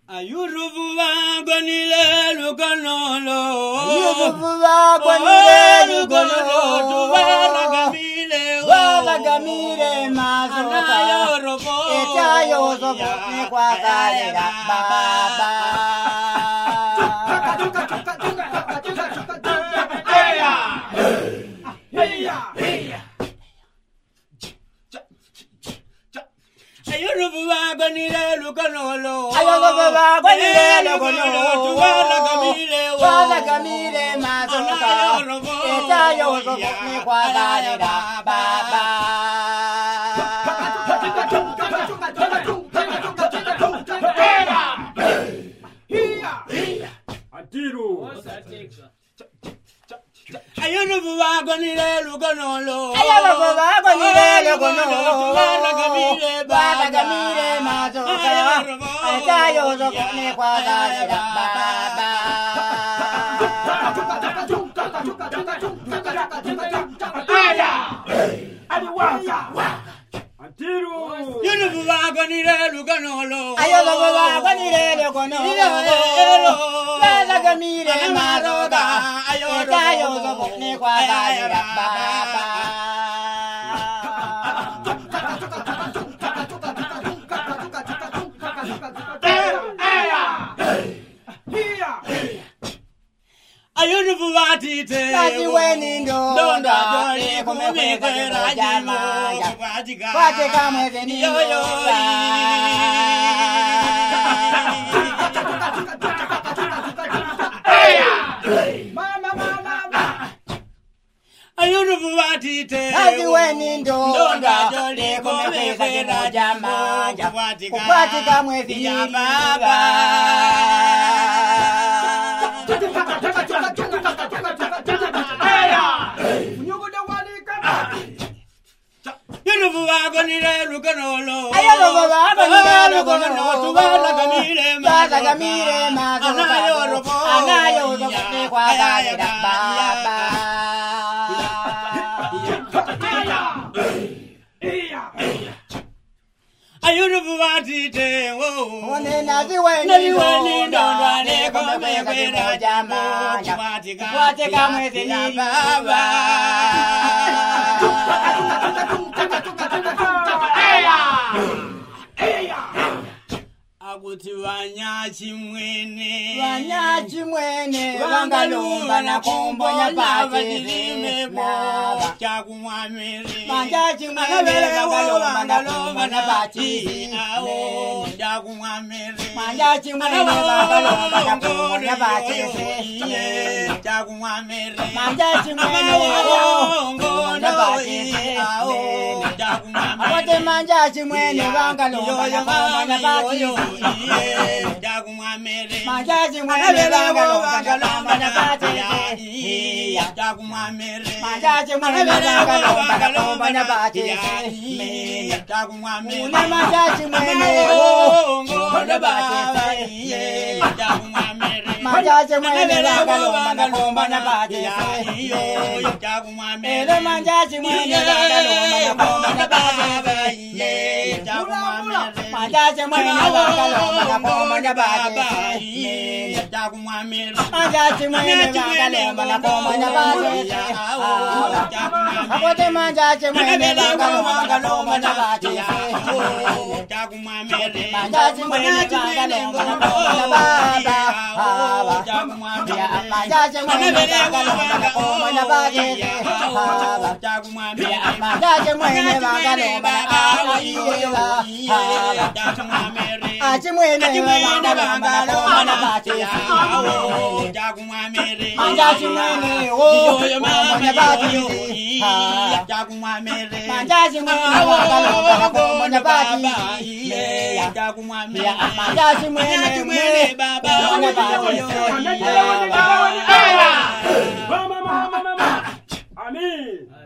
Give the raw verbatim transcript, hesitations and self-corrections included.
Ayuruvuba gwanile lugonolo. Ayuruvuba gwanile lugonolo. Tubala gamile. Wala gamile mazoka. Anayorobo. Eta yozobo ni kwa galera baba. Ayuruvuba gwanile lugonolo. Ayuruvuba gwanile lugonolo. Tubala gamile. Wala gamile mazoka. Eta yozobo ni kwa galera baba. Ayuruvuba gwanile lugonolo. Ayuruvuba gwanile lugonolo. Tubala gamile. Baba gamile mazoka. Eta yozobo ni kwa galera baba. Ayuruvuba gwanile lugonolo. Ayuruvuba gwanile lugonolo. Baba gamile mazoka. Eta yozobo ni kwa galera baba. Ayuruvuba tite. Nasi weni ndonda Doli kumekera jama. Kwatika mwezi ni yoyo. Ayuruvuba tite. Nasi weni ndonda Doli kumekera jama. Kwatika mwezi ni baba. Ayuruvuba gwanile lugonolo. Ayuruvuba gwanile lugonolo. Tubala gamile. Baba gamile mazoka. Anayorobo. Anayorobo ni kwa galera baba. Ayuruvuba tite. One nazi weni ndonda Doli kumekera jama. Kwatika mwezi ni baba. Akuti wanyachi mwene. Wanyachi mwene. Wangalumba na kumbonya pati. Chakumwamere. Wanyachi mwene. Wangalumba na kumbonya pati. Chakumwamere. Wanyachi mwene. Wangalumba na kumbonya pati. Chakumwamere. Wanyachi mwene. Kumbonya pati. Akote manjachi mwene. Wangalumba na kumbonya pati. Chakumwamere. Manjachi mwene. Wangalumba na kumbonya pati. Chakumwamere. Manjachi mwene. Wangalumba na kumbonya pati. Chakumwamere. Una manjachi mwene. Kumbonya pati. Manjachi mwene. Wangalumba na kumbonya pati. Ele manjachi mwene. Wangalumba na kumbonya pati. Manjachi mwene. Wangalumba na kumbonya pati. Manjachi mwene. Wangalumba na kumbonya pati. Akote manjachi mwene. Wangalumba na kumbonya pati. Manjachi mwene. Wangalumba na kumbonya pati. Manjachi mwene. Wangalumba na kumbonya pati. Manjachi mwene. Wangalumba na Achi mwene. Wangalumba na kumbonya pati. Manjachi mwene. Kumbonya pati. Manjachi mwene. Wangalumba na kumbonya pati. Manjachi mwene. Kumbonya pati. Amin.